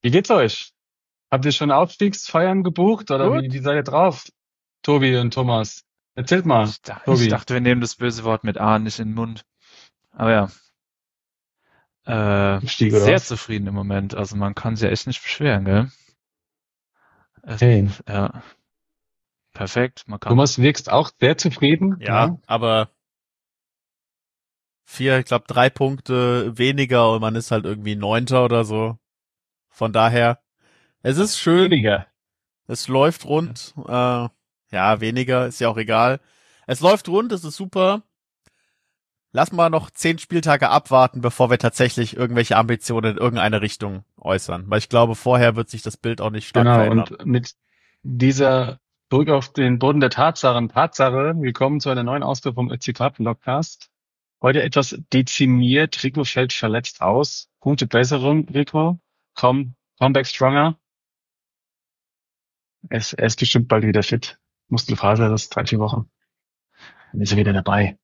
Wie geht's euch? Habt ihr schon Aufstiegsfeiern gebucht oder Gut. wie seid ihr drauf? Tobi und Thomas. Erzählt mal, Ich Tobi. dachte, wir nehmen das böse Wort mit A nicht in den Mund. Aber ja, Aufstieg oder sehr was? zufrieden im Moment. Also man kann sich ja echt nicht beschweren, gell? Es, Hey. ja, perfekt. Man kann. Thomas, wirkst auch sehr zufrieden, Ja, ja? aber ich glaube 3 Punkte weniger und man ist halt irgendwie Neunter oder so. Von daher, es ist schön, Weniger. es läuft rund. Ja, weniger, ist ja auch egal. Es läuft rund, es ist super. Lass mal noch 10 Spieltage abwarten, bevor wir tatsächlich irgendwelche Ambitionen in irgendeine Richtung äußern. Weil ich glaube, vorher wird sich das Bild auch nicht stark Genau. verändern. Und mit dieser zurück auf den Boden der Tatsachen. Tatsache, willkommen zu einer neuen Ausgabe vom Ötzi Podcast. Heute etwas dezimiert. Rico fällt verletzt aus. Gute Besserung, Rico. Come back stronger. Er ist bestimmt bald wieder fit. Muskelfaser, das 3, 4 Wochen. Dann ist er wieder dabei.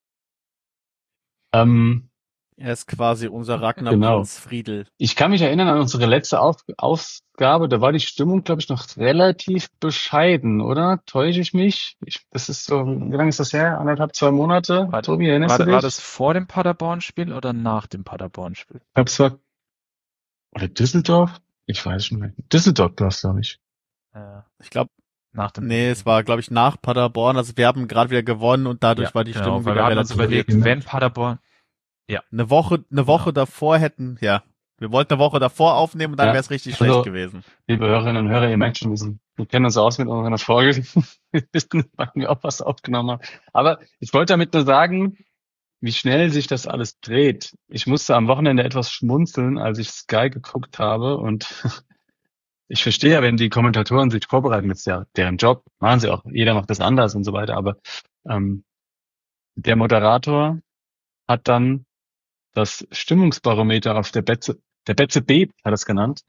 Ähm, Er ist quasi unser Ragnar genau. Prinz Friedel. Ich kann mich erinnern an unsere letzte Ausgabe. Da war die Stimmung, glaube ich, noch relativ bescheiden, oder? Täusche ich mich? Das ist so, wie lange ist das her? 1,5, 2 Monate? War, Tobi, erinnerst du war dich? das vor dem Paderborn-Spiel oder nach dem Paderborn-Spiel? Ich glaube, es war, oder Düsseldorf? Ich weiß schon nicht. Düsseldorf, glaube ich. Ich glaube, Nach dem. nee, es war, glaube ich, nach Paderborn. Also wir haben gerade wieder gewonnen und dadurch Ja, war die genau, Stimmung weil wieder wir hatten uns relativ überlegt, gut. wenn Paderborn. Ja, Eine Woche genau. davor hätten, ja, wir wollten eine Woche davor aufnehmen und dann Ja. wäre es richtig Also, schlecht gewesen. liebe Hörerinnen und Hörer, ihr merkt schon, wir kennen uns aus mit unserer Folge. Wir wissen, wann wir auch was aufgenommen haben. Aber ich wollte damit nur sagen, wie schnell sich das alles dreht. Ich musste am Wochenende etwas schmunzeln, als ich Sky geguckt habe. Und ich verstehe ja, wenn die Kommentatoren sich vorbereiten, das ist ja deren Job, machen sie auch. Jeder macht das anders und so weiter. Aber ähm, der Moderator hat dann das Stimmungsbarometer auf der Betze bebt, hat er es genannt.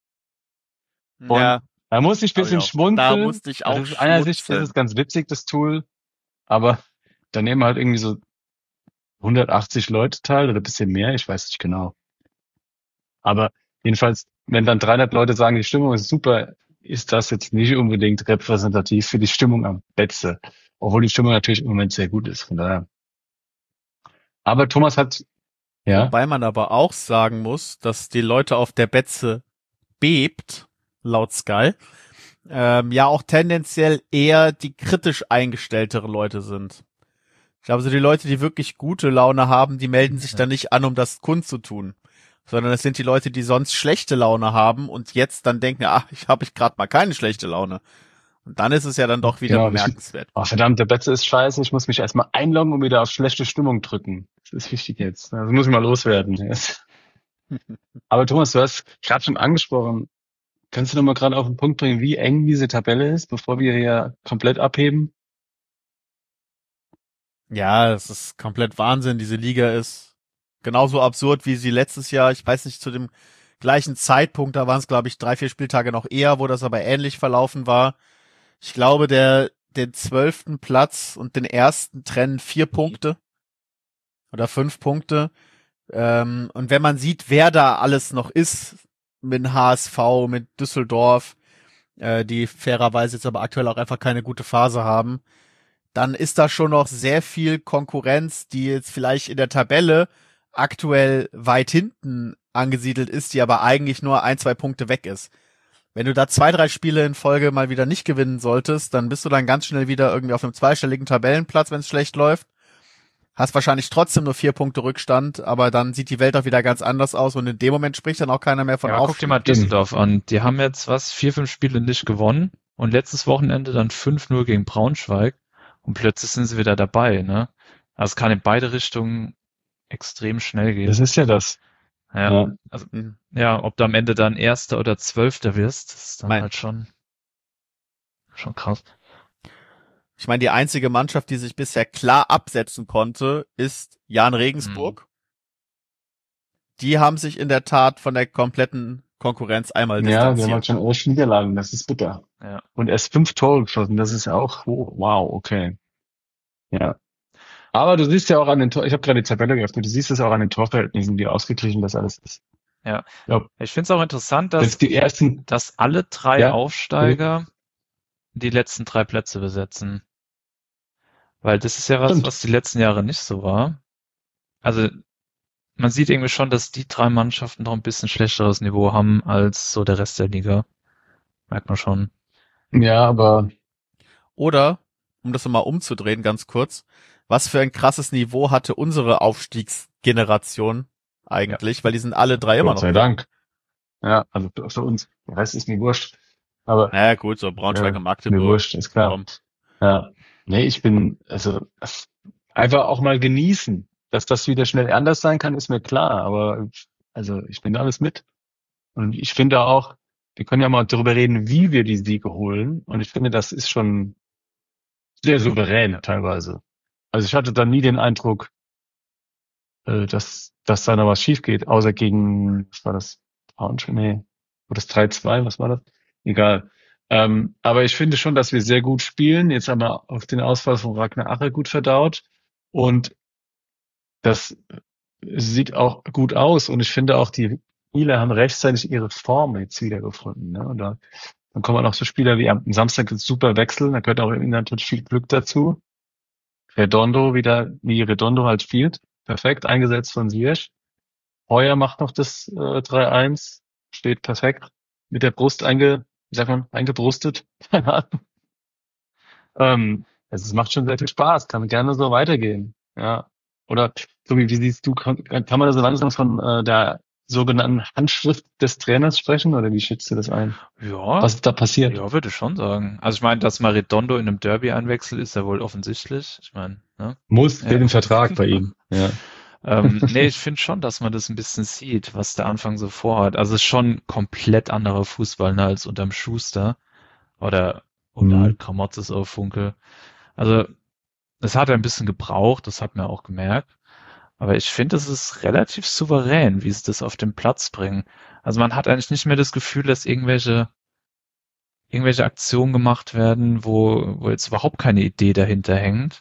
Und Ja, da musste ich ein hab ich bisschen auch. Da schmunzeln. musste ich Das auch ist einerseits ist schmunzeln. es ganz witzig, das Tool, aber da nehmen halt irgendwie so 180 Leute teil oder ein bisschen mehr, ich weiß nicht genau. Aber jedenfalls, wenn dann 300 Leute sagen, die Stimmung ist super, ist das jetzt nicht unbedingt repräsentativ für die Stimmung am Betze. Obwohl die Stimmung natürlich im Moment sehr gut ist, von daher. Aber Thomas hat, ja, Wobei man aber auch sagen muss, dass die Leute auf der Betze bebt, laut Sky, ja auch tendenziell eher die kritisch eingestelltere Leute sind. Ich glaube, so die Leute, die wirklich gute Laune haben, die melden sich dann nicht an, um das kundzutun. Sondern es sind die Leute, die sonst schlechte Laune haben und jetzt dann denken, ach, ich gerade mal keine schlechte Laune. Und dann ist es ja dann doch wieder genau, bemerkenswert. oh, verdammt, der Betze ist scheiße, ich muss mich erstmal einloggen und wieder auf schlechte Stimmung drücken. Das ist wichtig jetzt. Das muss ich mal loswerden. Aber Thomas, du hast gerade schon angesprochen, kannst du noch mal gerade auf den Punkt bringen, wie eng diese Tabelle ist, bevor wir hier komplett abheben? Ja, es ist komplett Wahnsinn. Diese Liga ist genauso absurd, wie sie letztes Jahr, ich weiß nicht, zu dem gleichen Zeitpunkt, da waren es, glaube ich, 3, 4 Spieltage noch eher, wo das aber ähnlich verlaufen war. Ich glaube, den 12. Platz und den ersten trennen 4 Punkte oder 5 Punkte. Und wenn man sieht, wer da alles noch ist, mit HSV, mit Düsseldorf, die fairerweise jetzt aber aktuell auch einfach keine gute Phase haben, dann ist da schon noch sehr viel Konkurrenz, die jetzt vielleicht in der Tabelle aktuell weit hinten angesiedelt ist, die aber eigentlich nur 1, 2 Punkte weg ist. Wenn du da 2, 3 Spiele in Folge mal wieder nicht gewinnen solltest, dann bist du dann ganz schnell wieder irgendwie auf einem zweistelligen Tabellenplatz, wenn es schlecht läuft. Hast wahrscheinlich trotzdem nur 4 Punkte Rückstand, aber dann sieht die Welt auch wieder ganz anders aus und in dem Moment spricht dann auch keiner mehr von Ja, guck dir Aufstieg. mal Düsseldorf an. Die haben jetzt 4, 5 Spiele nicht gewonnen und letztes Wochenende dann 5-0 gegen Braunschweig und plötzlich sind sie wieder dabei, ne? Also es kann in beide Richtungen extrem schnell gehen. Das ist ja das. Ja, Ja. also, Mhm. ja, ob du am Ende dann Erster oder Zwölfter wirst, das ist dann Mein- halt schon krass. Ich meine, die einzige Mannschaft, die sich bisher klar absetzen konnte, ist Jan Regensburg. Die haben sich in der Tat von der kompletten Konkurrenz einmal Ja, wir haben distanziert. halt schon 11 Niederlagen, das ist bitter. Ja. Und erst 5 Tore geschossen, das ist auch, oh, wow, okay. Ja. Aber du siehst ja auch an den Tor, ich habe gerade die Tabelle geöffnet, du siehst es auch an den Torverhältnissen, wie ausgeglichen das alles ist. Ja. Ja, Ich finde es auch interessant, jetzt die ersten, dass alle 3 ja, Aufsteiger die letzten 3 Plätze besetzen. Weil das ist ja stimmt. was die letzten Jahre nicht so war. Also man sieht irgendwie schon, dass die 3 Mannschaften noch ein bisschen schlechteres Niveau haben als so der Rest der Liga. Merkt man schon. Ja, aber Oder, um das mal umzudrehen, ganz kurz, was für ein krasses Niveau hatte unsere Aufstiegsgeneration eigentlich, weil die sind alle drei immer Gott noch sei drin. Dank. Ja, also für uns. Der Rest ist mir wurscht. Aber Naja, gut, so Braunschweig ja, und ist mir Magdeburg. wurscht, ist klar. Warum? Ja. Nee, einfach auch mal genießen. Dass das wieder schnell anders sein kann, ist mir klar. Aber also ich bin da alles mit. Und ich finde auch, wir können ja mal darüber reden, wie wir die Siege holen. Und ich finde, das ist schon sehr souverän teilweise. Also ich hatte da nie den Eindruck, dass da noch was schief geht, außer gegen, was war das? Braunschweig? Nee. Oder das 3-2, was war das? Egal. Aber ich finde schon, dass wir sehr gut spielen. Jetzt haben wir auf den Ausfall von Ragnar Ache gut verdaut. Und das sieht auch gut aus. Und ich finde auch, die Spieler haben rechtzeitig ihre Form jetzt wiedergefunden. Ne? Und dann kommen auch noch so Spieler wie am Samstag ein super Wechsel. Da gehört auch natürlich viel Glück dazu. Redondo wieder, wie Redondo halt spielt. Perfekt eingesetzt von Ziyech. Heuer macht noch das 3-1. Steht perfekt. Mit der Brust wie sagt man, eingebrustet. Keine Ahnung. Also es macht schon sehr viel Spaß. Kann gerne so weitergehen. Ja. Oder, Tobi, wie siehst du, kann man da so langsam von der sogenannten Handschrift des Trainers sprechen? Oder wie schätzt du das ein? Ja, Was ist da passiert? ja, würde ich schon sagen. Also ich meine, dass mal Redondo in einem Derby einwechselt, ist ja wohl offensichtlich. Ich meine, ne? Muss, Ja. steht im Vertrag bei ihm. Ja. Nee, ich finde schon, dass man das ein bisschen sieht, was der Anfang so vorhat. Also es ist schon komplett anderer Fußball, ne, als unterm Schuster oder unter Mhm. halt Kramotzes auf Funkel. Also es hat ein bisschen gebraucht, das hat man auch gemerkt. Aber ich finde, es ist relativ souverän, wie sie das auf den Platz bringen. Also man hat eigentlich nicht mehr das Gefühl, dass irgendwelche Aktionen gemacht werden, wo jetzt überhaupt keine Idee dahinter hängt.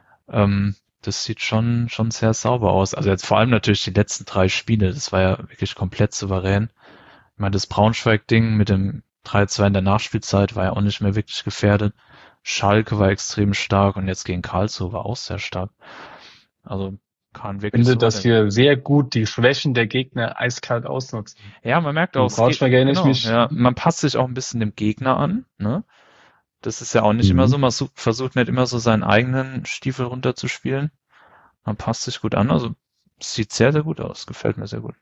Das sieht schon sehr sauber aus. Also jetzt vor allem natürlich die letzten 3 Spiele, das war ja wirklich komplett souverän. Ich meine, das Braunschweig-Ding mit dem 3-2 in der Nachspielzeit war ja auch nicht mehr wirklich gefährdet. Schalke war extrem stark und jetzt gegen Karlsruhe war auch sehr stark. Also kann Ich wirklich finde, dass souverän. wir sehr gut die Schwächen der Gegner eiskalt ausnutzen. Ja, man merkt auch, Gegen es geht, Braunschweig erinnere ich genau, mich. ja, man passt sich auch ein bisschen dem Gegner an, ne? Das ist ja auch nicht immer Mhm. so, man versucht nicht immer so seinen eigenen Stiefel runterzuspielen. Man passt sich gut an, also es sieht sehr, sehr gut aus, gefällt mir sehr gut.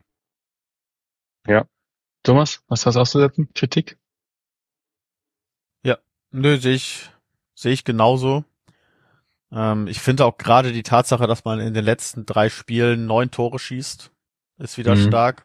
Ja. Thomas, was auszusetzen? Kritik? Ja, nö, sehe ich genauso. Ich finde auch gerade die Tatsache, dass man in den letzten 3 Spielen 9 Tore schießt, ist wieder Mhm. stark.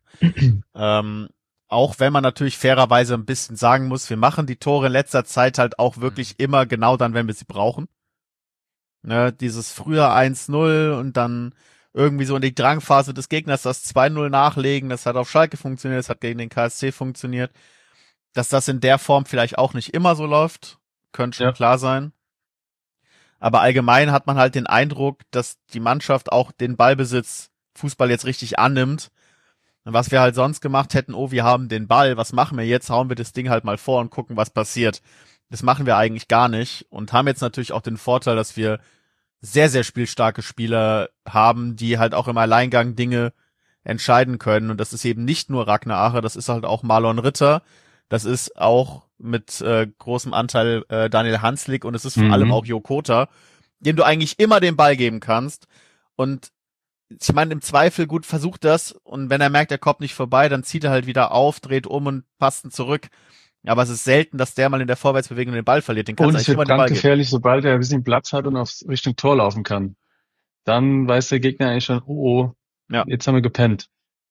Auch wenn man natürlich fairerweise ein bisschen sagen muss, wir machen die Tore in letzter Zeit halt auch wirklich immer genau dann, wenn wir sie brauchen. Ne, dieses früher 1-0 und dann irgendwie so in die Drangphase des Gegners das 2-0 nachlegen, das hat auf Schalke funktioniert, das hat gegen den KSC funktioniert. Dass das in der Form vielleicht auch nicht immer so läuft, könnte schon Ja. klar sein. Aber allgemein hat man halt den Eindruck, dass die Mannschaft auch den Ballbesitz Fußball jetzt richtig annimmt. Und was wir halt sonst gemacht hätten, oh, wir haben den Ball, was machen wir jetzt? Hauen wir das Ding halt mal vor und gucken, was passiert. Das machen wir eigentlich gar nicht und haben jetzt natürlich auch den Vorteil, dass wir sehr, sehr spielstarke Spieler haben, die halt auch im Alleingang Dinge entscheiden können. Und das ist eben nicht nur Ragnar Ache, das ist halt auch Marlon Ritter, das ist auch mit großem Anteil Daniel Hanslik und es ist vor allem Mhm. auch Jo Kota, dem du eigentlich immer den Ball geben kannst. Und ich meine, im Zweifel gut, versucht das und wenn er merkt, er kommt nicht vorbei, dann zieht er halt wieder auf, dreht um und passt ihn zurück. Aber es ist selten, dass der mal in der Vorwärtsbewegung den Ball verliert. Den kannst Und du es eigentlich wird immer den Ball geben. brandgefährlich, sobald er ein bisschen Platz hat und auf Richtung Tor laufen kann. Dann weiß der Gegner eigentlich schon, oh, Ja. jetzt haben wir gepennt.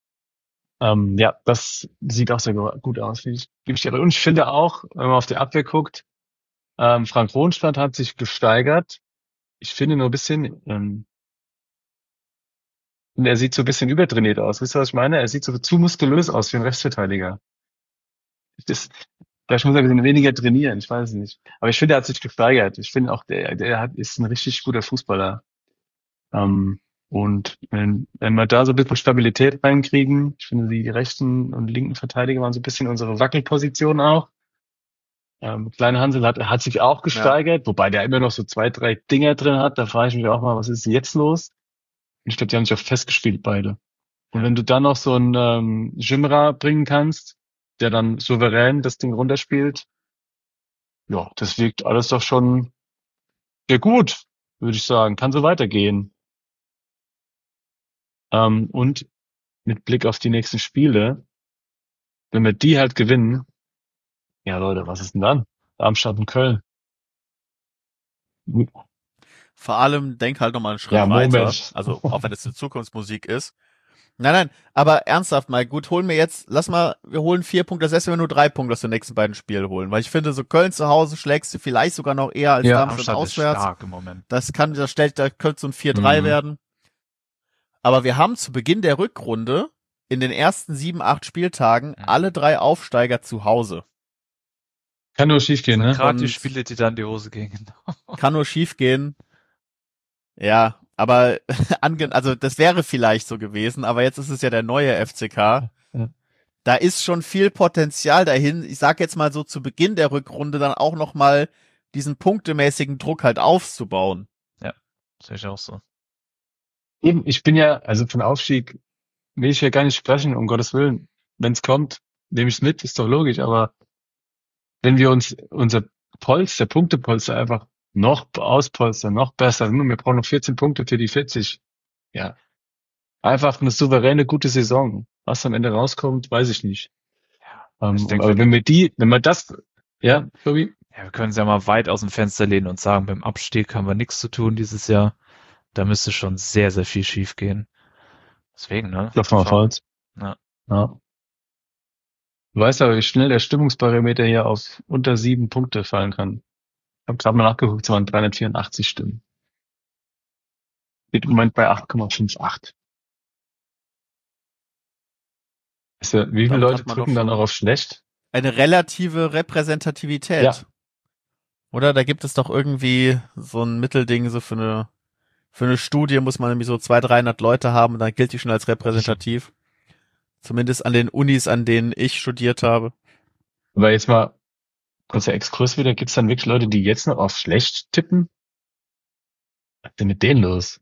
Ja, das sieht auch sehr gut aus, gebe ich dir. Und ich finde auch, wenn man auf die Abwehr guckt, Frank Ronstadt hat sich gesteigert. Ich finde nur ein bisschen, er sieht so ein bisschen übertrainiert aus. Wisst ihr, was ich meine? Er sieht so zu muskulös aus wie ein Rechtsverteidiger. Das, vielleicht muss er ein bisschen weniger trainieren, ich weiß es nicht. Aber ich finde, er hat sich gesteigert. Ich finde auch, ist ein richtig guter Fußballer. Ähm, Und wenn wir da so ein bisschen Stabilität reinkriegen, ich finde, die rechten und linken Verteidiger waren so ein bisschen unsere Wackelposition auch. Kleine Hansel hat sich auch gesteigert, wobei der immer noch so 2, 3 Dinger drin hat. Da frage ich mich auch mal, was ist jetzt los? Und ich glaube, die haben sich auch festgespielt, beide. Und wenn du dann noch so einen Jimra bringen kannst, der dann souverän das Ding runterspielt, ja, das wirkt alles doch schon sehr gut, würde ich sagen. Kann so weitergehen. Und mit Blick auf die nächsten Spiele, wenn wir die halt gewinnen, ja Leute, was ist denn dann? Darmstadt und Köln. Vor allem denk halt nochmal einen Schritt Ja, weiter. Moment. Also, auch wenn es eine Zukunftsmusik ist. Nein, aber ernsthaft mal, gut, wir holen 4 Punkte, das heißt, wenn wir nur 3 Punkte aus den nächsten beiden Spielen holen. Weil ich finde, so Köln zu Hause schlägst du vielleicht sogar noch eher als Ja, Darmstadt Darmstadt ist auswärts. stark im Moment. Da könnte so ein 4-3 Mhm. werden. Aber wir haben zu Beginn der Rückrunde in den ersten 7, 8 Spieltagen alle 3 Aufsteiger zu Hause. Kann nur schief gehen, ne? Gerade die Und- Spiele, die dann in die Hose gingen. Kann nur schief gehen. Ja, aber also das wäre vielleicht so gewesen, aber jetzt ist es ja der neue FCK. Ja. Da ist schon viel Potenzial dahin. Ich sag jetzt mal so zu Beginn der Rückrunde dann auch noch mal diesen punktemäßigen Druck halt aufzubauen. Sehe ich auch so. Eben, ich bin ja, also von Aufstieg will ich ja gar nicht sprechen, um Gottes Willen. Wenn es kommt, nehme ich es mit, ist doch logisch, aber wenn wir uns unser Punktepolster einfach noch auspolstern, noch besser, wir brauchen noch 14 Punkte für die 40. Ja. Einfach eine souveräne, gute Saison. Was am Ende rauskommt, weiß ich nicht. Ich denke, aber wenn wir das, ja, Tobi? ja, wir können es ja mal weit aus dem Fenster lehnen und sagen, beim Abstieg haben wir nichts zu tun dieses Jahr. Da müsste schon sehr, sehr viel schief gehen. Deswegen, ne? Klopf mal auf Holz. Ja. Ja. Du weißt aber, wie schnell der Stimmungsparameter hier auf unter 7 Punkte fallen kann. Ich habe gerade mal nachgeguckt, es waren 384 Stimmen. Steht im Moment bei 8,58. Weißt du, wie viele Damit Leute hat man drücken doch dann schon auch auf schlecht? eine relative Repräsentativität. Ja. Oder? Da gibt es doch irgendwie so ein Mittelding, so für eine Studie muss man nämlich so 200, 300 Leute haben und dann gilt die schon als repräsentativ. Zumindest an den Unis, an denen ich studiert habe. Aber jetzt mal kurzer Exkurs wieder, gibt's dann wirklich Leute, die jetzt noch auf schlecht tippen? Was ist denn mit denen los?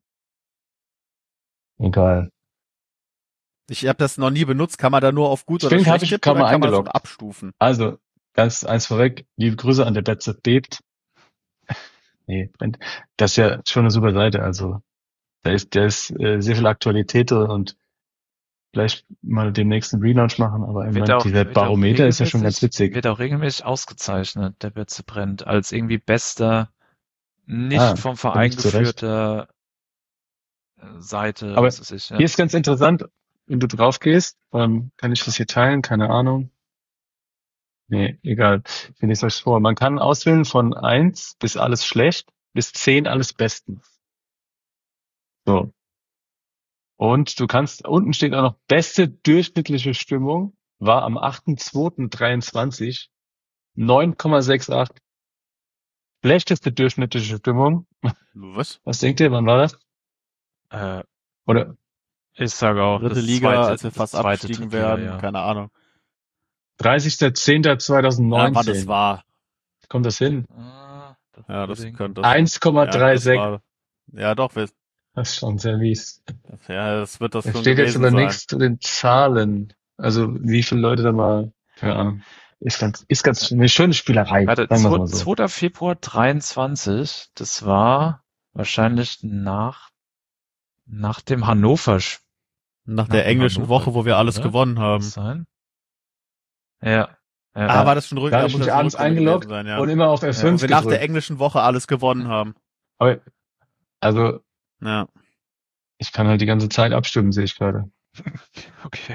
Egal. Ich habe das noch nie benutzt. Kann man da nur auf gut oder Stimmt, hab schlecht ich tippen kaum oder mal kann man das auch eingeloggt. abstufen? Also, ganz eins vorweg, liebe Grüße an der Betze bebt. Nee, das ist ja schon eine super Seite, also da ist sehr viel Aktualität drin und vielleicht mal den nächsten Relaunch machen, aber im Moment dieser Barometer ist ja schon ganz witzig. Wird auch regelmäßig ausgezeichnet, der Betze brennt, als irgendwie bester, nicht vom Verein völlig zu Recht. geführter Seite, Aber was weiß ich. Ja. Hier ist ganz interessant, wenn du drauf gehst, kann ich das hier teilen? Keine Ahnung. Nee, egal. Ich lese euch vor. Man kann auswählen von 1 bis alles schlecht, bis 10 alles bestens. So. Und du kannst, unten steht auch noch, beste durchschnittliche Stimmung war am 8.2.23 9,68. Schlechteste durchschnittliche Stimmung. Was? Was denkt ihr, wann war das? Oder Ich sage auch, Dritte das Liga, zweite, als wir das fast zweite abgestiegen Drittliga, werden, ja. keine Ahnung. 30.10.2019. Ja, wann das war. Kommt das hin? Ja, das unbedingt. könnte das. 1,36. Ja, doch, Das ist schon sehr mies. ja, das wird das Es schon steht jetzt gewesen aber sein. nichts zu den Zahlen. Also wie viele Leute da mal, keine Ahnung. Ist ganz eine schöne Spielerei. Warte, sagen wir's mal so. 2. Februar 23, das war wahrscheinlich nach dem Hannover-Spiel. Nach der englischen Woche, wo wir alles oder? gewonnen Kann haben. das sein? Ja. Ah, war das schon Da habe ich muss mich das abends Rückrunde eingeloggt gewesen sein, ja. und immer auf Wo F5 wir nach der gedrückt. englischen Woche alles gewonnen haben. Aber, also, Ja. ich kann halt die ganze Zeit abstimmen, sehe ich gerade. Okay.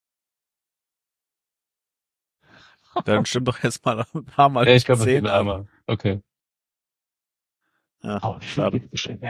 Dann stimmt doch jetzt mal ein paar Mal. Ja, ich glaube, das 10 geht ab. einmal. Okay. Ja, schade.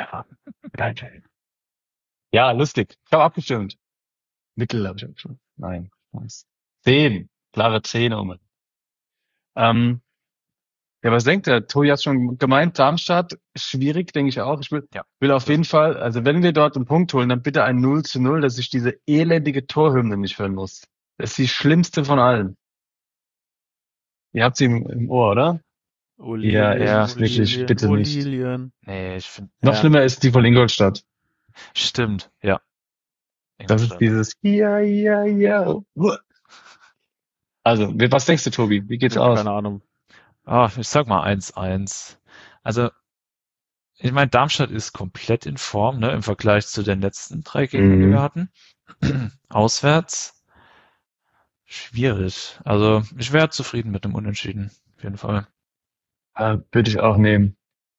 Ja, lustig. Ich habe abgestimmt. Mittel habe ich abgestimmt. Nein. 10. Klare 10 um. Ja, was denkt der? Tobi hat schon gemeint, Darmstadt, schwierig, denke ich auch. Ich will auf jeden Fall, also wenn wir dort einen Punkt holen, dann bitte ein 0:0, dass ich diese elendige Torhymne nicht hören muss. Das ist die schlimmste von allen. Ihr habt sie im Ohr, oder? Ja, echt, wirklich, bitte nicht. Olilien. Nee, ich finde, Noch schlimmer ist die von Ingolstadt. stimmt, ja. Das ist dieses ja. Also, was denkst du, Tobi? Wie geht's aus? Keine Ahnung. Ich sag mal 1:1. Also, ich meine, Darmstadt ist komplett in Form, ne, im Vergleich zu den letzten 3 Gegnern, die wir hatten. Auswärts schwierig. Also, ich wäre zufrieden mit dem Unentschieden, auf jeden Fall. Würde ich auch nehmen.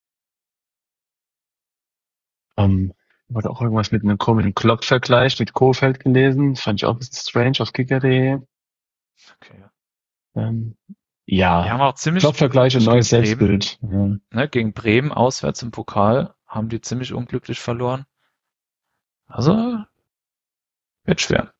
Wurde auch irgendwas mit einem komischen Klopp-Vergleich mit Kohfeldt gelesen. Fand ich auch ein bisschen strange auf Kicker.de. Okay. Ja, Wir haben auch ziemlich Klopp-Vergleich und neues gegen Bremen, Selbstbild. Ja. ne, gegen Bremen auswärts im Pokal haben die ziemlich unglücklich verloren. Also, wird schwer.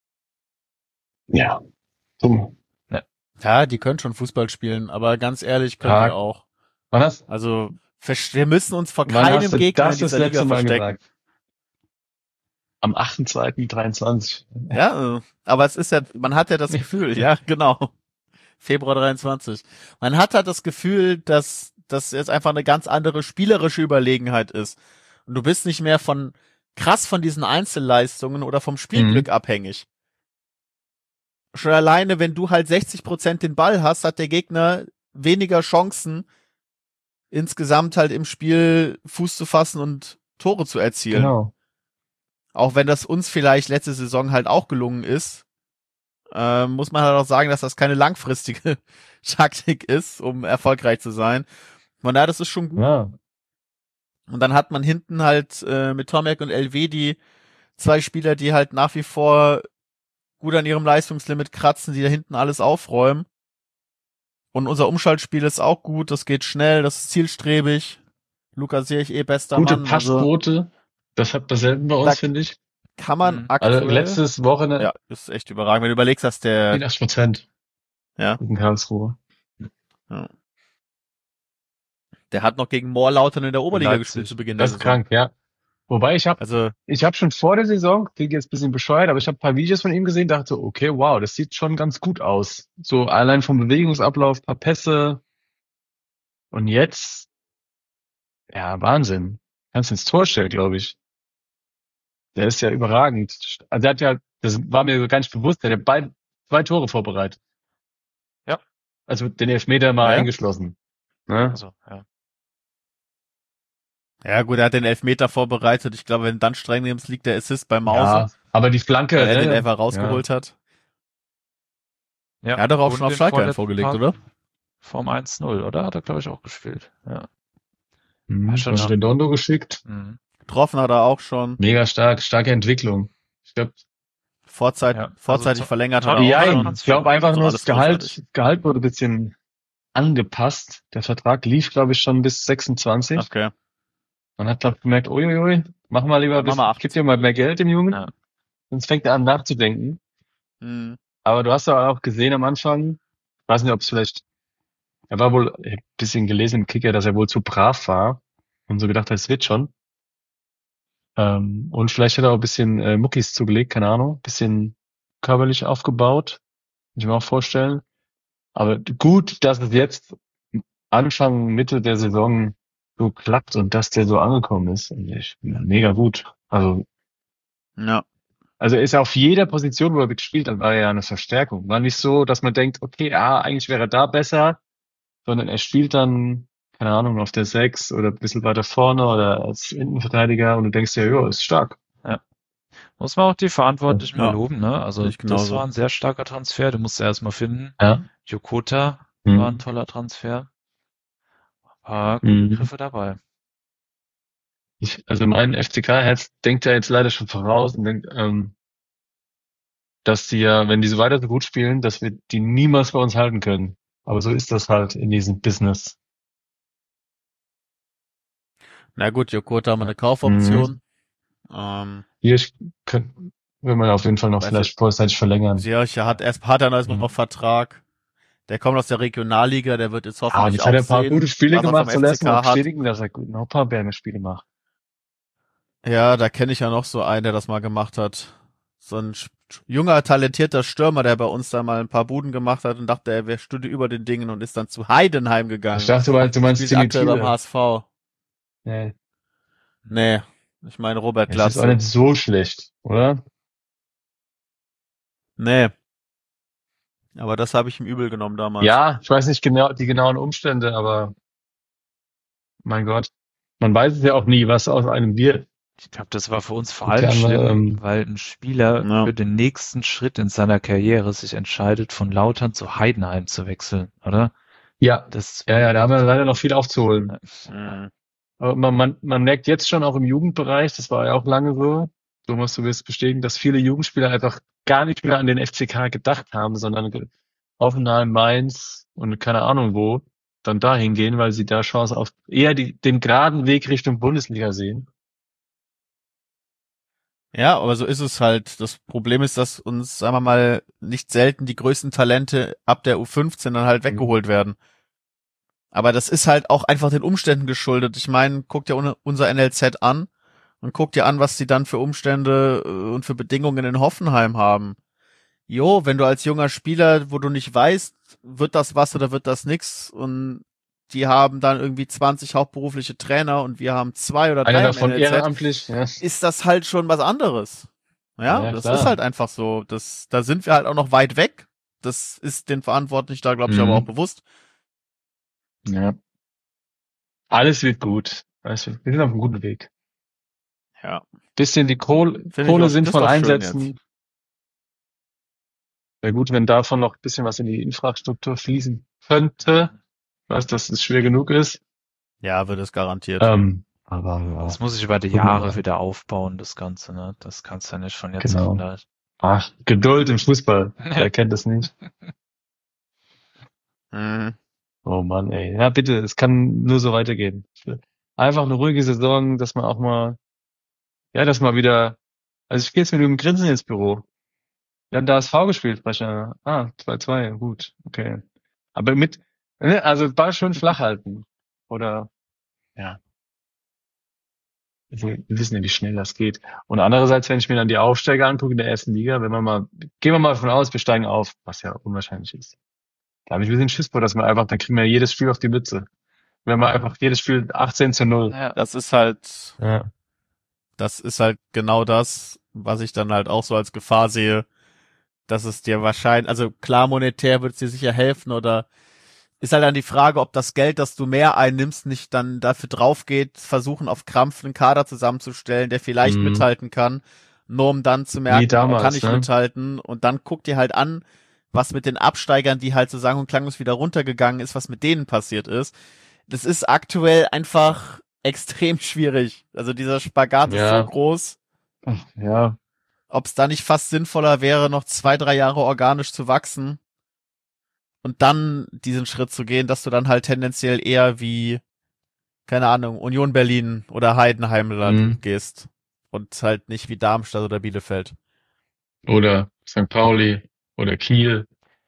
Ja, dumm. Ja, die können schon Fußball spielen, aber ganz ehrlich, können Ja. wir auch. Wann hast, Also, wir müssen uns vor wann keinem hast du Gegner in das dieser letzte Liga Mal verstecken. gesagt? Am 8.2.23. Ja, aber es ist ja, man hat ja das Gefühl, ja, genau. Februar 23. Man hat halt das Gefühl, dass das jetzt einfach eine ganz andere spielerische Überlegenheit ist. Und du bist nicht mehr krass von diesen Einzelleistungen oder vom Spielglück abhängig. Schon alleine, wenn du halt 60% den Ball hast, hat der Gegner weniger Chancen, insgesamt halt im Spiel Fuß zu fassen und Tore zu erzielen. Genau. Auch wenn das uns vielleicht letzte Saison halt auch gelungen ist, muss man halt auch sagen, dass das keine langfristige Taktik ist, um erfolgreich zu sein. Von daher, das ist schon gut. Ja. Und dann hat man hinten halt mit Tomek und Elvedi 2 Spieler, die halt nach wie vor gut an ihrem Leistungslimit kratzen, die da hinten alles aufräumen. Und unser Umschaltspiel ist auch gut, das geht schnell, das ist zielstrebig. Lukas sehe ich bester Gute Mann. Passquote. Das hat man selten bei uns, finde ich. Kann man Mhm. aktuell... Also letztes Wochenende Ja, ist echt überragend. Wenn du überlegst, dass der... 80%. Ja. In Karlsruhe. Der hat noch gegen Moorlautern in der Oberliga Leipzig. gespielt zu Beginn der Das ist Saison. krank, ja. Wobei ich habe Also, schon vor der Saison, klingt jetzt ein bisschen bescheuert, aber ich habe ein paar Videos von ihm gesehen, dachte, okay, wow, das sieht schon ganz gut aus. So allein vom Bewegungsablauf, paar Pässe. Und jetzt, ja, Wahnsinn. Kannst ins Tor stellen, glaube ich. Der ist ja überragend. Also der hat ja, das war mir gar nicht bewusst, der hat 2 Tore vorbereitet. Ja. Also den Elfmeter mal Ja. eingeschlossen. Ne? Also, ja. ja gut, er hat den Elfmeter vorbereitet. Ich glaube, wenn du dann streng nimmst, liegt der Assist beim Ja, Mausen, aber die Flanke, weil er den ne? Elfer rausgeholt hat. Ja. Er hat doch auch Und schon auf den Schalke einen vorletzten vorgelegt, Tag oder? Vorm 1:0, oder? Hat er, glaube ich, auch gespielt. Ja. Mhm, schon schon Redondo geschickt. Mhm. Getroffen hat er auch schon. Mega starke Entwicklung. Ich glaube, Ja, Vorzeitig also verlängert hat toll, er ja, auch ja, schon. ich glaube einfach Also nur alles das Gehalt, großartig. Gehalt wurde ein bisschen angepasst. Der Vertrag lief, glaube ich, schon bis 26. Okay. Man hat, glaube ich, gemerkt, uiuiui, mach mal lieber, Mach mal 8. gib dir mal mehr Geld dem Jungen. Ja. Sonst fängt er an nachzudenken. Mhm. Aber du hast ja auch gesehen am Anfang, ich weiß nicht, ob es vielleicht, er war wohl, ich hab ein bisschen gelesen im Kicker, dass er wohl zu brav war und so gedacht hat, es wird schon. Und vielleicht hat er auch ein bisschen Muckis zugelegt, keine Ahnung, ein bisschen körperlich aufgebaut, kann ich mir auch vorstellen. Aber gut, dass es jetzt Anfang, Mitte der Saison so klappt und dass der so angekommen ist. Und mega gut. Ja. Also er ist ja auf jeder Position, wo er gespielt hat, war er ja eine Verstärkung. War nicht so, dass man denkt, okay, eigentlich wäre er da besser, sondern er spielt dann, keine Ahnung, auf der 6 oder ein bisschen weiter vorne oder als Innenverteidiger und du denkst ja, ja, ist stark. Muss man auch die Verantwortlichen Ja. mal loben, ne? Also Ich das genauso. war ein sehr starker Transfer. Du musst erst mal finden. Ja. Jokota Mhm. war ein toller Transfer. Paar Mhm. Griffe dabei. Also mein FCK-Herz denkt ja jetzt leider schon voraus und denkt, dass die ja, wenn die so weiter so gut spielen, dass wir die niemals bei uns halten können. Aber so ist das halt in diesem Business. Na gut, Jokota haben wir eine Kaufoption. Hier will man auf jeden Fall noch Weiß vielleicht vorzeitig verlängern. Ziyech hat er noch Vertrag. Der kommt aus der Regionalliga, der wird jetzt Ah, und hoffentlich jetzt hat er ein paar sehen, gute Spiele was er gemacht, vom so lässt man FCK hat. bestätigen, dass er noch ein paar Bärme-Spiele macht. Ja, da kenne ich ja noch so einen, der das mal gemacht hat. So ein junger, talentierter Stürmer, der bei uns da mal ein paar Buden gemacht hat und dachte, er wäre Stunde über den Dingen und ist dann zu Heidenheim gegangen. Ich dachte, du meinst Spielt Timmy aktuell beim Thiele. HSV. Nee, Nee, ich meine Robert das ist auch Glatze. nicht so schlecht, oder? Nee, aber das habe ich ihm übel genommen damals. Ja, ich weiß nicht genau die genauen Umstände, aber mein Gott, man weiß es ja auch nie, was aus einem wird. Ich glaube, das war für uns vor Guck dir allem an, schlimm, weil ein Spieler Ja. für den nächsten Schritt in seiner Karriere sich entscheidet, von Lautern zu Heidenheim zu wechseln, oder? Ja, Das, ja, da haben wir leider noch viel aufzuholen. Mhm. Aber man merkt jetzt schon auch im Jugendbereich, das war ja auch lange so, Thomas, du wirst bestätigen, dass viele Jugendspieler einfach gar nicht mehr an den FCK gedacht haben, sondern Hoffenheim, Mainz und keine Ahnung wo dann dahin gehen, weil sie da Chance auf eher den geraden Weg Richtung Bundesliga sehen. Ja, aber so ist es halt. Das Problem ist, dass uns, sagen wir mal, nicht selten die größten Talente ab der U15 dann halt weggeholt werden. Aber das ist halt auch einfach den Umständen geschuldet. Ich meine, guck dir unser NLZ an und guck dir an, was die dann für Umstände und für Bedingungen in Hoffenheim haben. Jo, wenn du als junger Spieler, wo du nicht weißt, wird das was oder wird das nix, und die haben dann irgendwie 20 hauptberufliche Trainer und wir haben 2 oder 3 Einer im davon NLZ, ehrenamtlich, ja. ist das halt schon was anderes. Ja, Ja, das klar. ist halt einfach so. Da sind wir halt auch noch weit weg. Das ist den Verantwortlichen da, glaube ich, aber Mhm. auch bewusst. Ja. Alles wird gut. Wir sind auf einem guten Weg. Ja. Bisschen die Kohle ich auch- das sinnvoll ist doch schön einsetzen. jetzt. Wäre gut, wenn davon noch ein bisschen was in die Infrastruktur fließen könnte. Ich weiß, dass es schwer genug ist. Ja, wird es garantiert. Aber ja. das muss sich über die Gucken wir Jahre mal. wieder aufbauen, das Ganze, ne? Das kannst du ja nicht von jetzt Genau. auf gleich. Ach, Geduld im Fußball. Wer kennt das nicht? Mhm. Oh Mann, ey. Ja, bitte, es kann nur so weitergehen. Einfach eine ruhige Saison, dass man auch mal, ja, dass mal wieder, also ich gehe jetzt mit dem Grinsen ins Büro. Wir haben da HSV gespielt, Brecher. 2-2, gut, okay. Aber also Ball schön flach halten. Oder, ja. Wir wissen ja, wie schnell das geht. Und andererseits, wenn ich mir dann die Aufsteiger angucke in der ersten Liga, gehen wir mal davon aus, wir steigen auf, was ja unwahrscheinlich ist. Da habe ich ein bisschen Schiss vor, dass wir einfach, dann kriegen wir jedes Spiel auf die Mütze. Wenn wir einfach jedes Spiel 18-0. Ja. Das ist halt Ja. genau das, was ich dann halt auch so als Gefahr sehe, dass es dir wahrscheinlich, also klar, monetär wird es dir sicher helfen, oder ist halt dann die Frage, ob das Geld, das du mehr einnimmst, nicht dann dafür drauf geht, versuchen auf Krampf einen Kader zusammenzustellen, der vielleicht Mhm. mithalten kann, nur um dann zu merken, Wie damals, kann ich ne? mithalten, und dann guck dir halt an, was mit den Absteigern, die halt so sang- und klanglos wieder runtergegangen ist, was mit denen passiert ist. Das ist aktuell einfach extrem schwierig. Also dieser Spagat ist Ja. so groß, Ja, ob es da nicht fast sinnvoller wäre, noch 2, 3 Jahre organisch zu wachsen und dann diesen Schritt zu gehen, dass du dann halt tendenziell eher wie, keine Ahnung, Union Berlin oder Heidenheim Mhm. gehst und halt nicht wie Darmstadt oder Bielefeld. oder St. Pauli oder Kiel.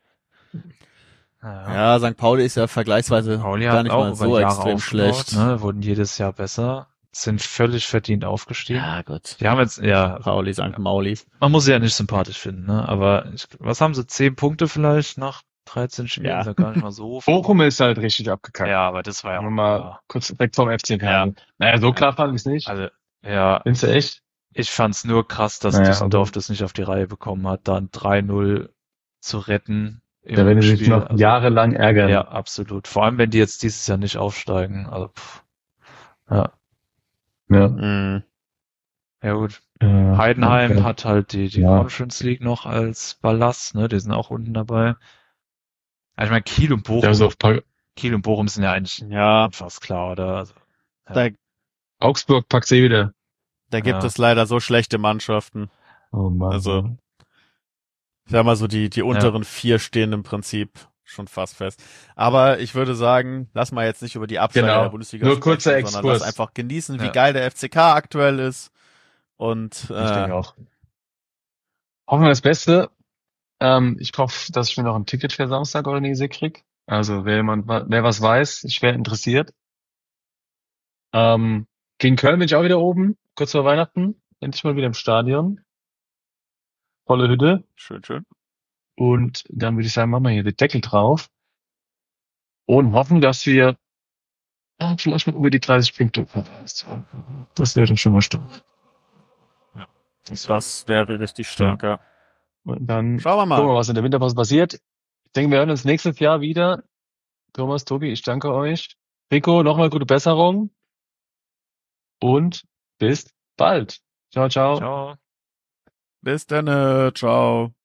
Ja, St. Pauli ist ja vergleichsweise Pauli gar hat nicht auch mal über so Jahre extrem aufgebaut, schlecht. ne? Wurden jedes Jahr besser, sind völlig verdient aufgestiegen. Ja, gut. Die haben jetzt, ja, Pauli, St. Mauli. man muss sie ja nicht sympathisch finden, ne? Aber was haben sie? 10 Punkte vielleicht nach 13 Spielen? Ja. Ist ja gar nicht mal so viel. Bochum ist halt richtig abgekackt. Ja, aber das war ja Sagen auch wir mal klar. kurz direkt vom FCK. Ja. Naja, so klar fand ich es nicht. Also, ja, Findest du echt? ich fand's nur krass, dass Naja, Düsseldorf aber- das nicht auf die Reihe bekommen hat, dann 3-0 zu retten. im Da werden sie sich Spiel. noch Also, jahrelang ärgern. ja, absolut. Vor allem, wenn die jetzt dieses Jahr nicht aufsteigen. Also, ja, Ja. Mhm. ja gut. Ja, Heidenheim okay. hat halt die Ja. Conference League noch als Ballast, ne? Die sind auch unten dabei. Also ich meine, Kiel und Bochum, Ja, so auf Kiel und Bochum sind ja eigentlich Ja, fast klar, oder? Also, da, Augsburg packt sie wieder. da gibt Ja. es leider so schlechte Mannschaften. Oh Mann. Also, ich sag mal so, die unteren 4 stehen im Prinzip schon fast fest. Aber ich würde sagen, lass mal jetzt nicht über die Absteiger Genau. der Bundesliga Nur sprechen, kurzer sondern Exkurs. lass einfach genießen, wie Ja. geil der FCK aktuell ist. Und Ich denke auch. Hoffen wir das Beste. Ich hoffe, dass ich mir noch ein Ticket für Samstag organisiert krieg. Also wer was weiß, ich wäre interessiert. Gegen Köln bin ich auch wieder oben, kurz vor Weihnachten. Endlich mal wieder im Stadion. Volle Hütte. Schön, schön. Und dann würde ich sagen, machen wir hier den Deckel drauf und hoffen, dass wir vielleicht mal über die 30 Punkte kommen. Das wäre dann schon mal stark. Das wäre richtig stark, ja. Und dann Schauen wir gucken wir, mal. was in der Winterpause passiert. Ich denke, wir hören uns nächstes Jahr wieder. Thomas, Tobi, ich danke euch. Rico, nochmal gute Besserung und bis bald. Ciao, ciao. Ciao. Bis dann, ciao.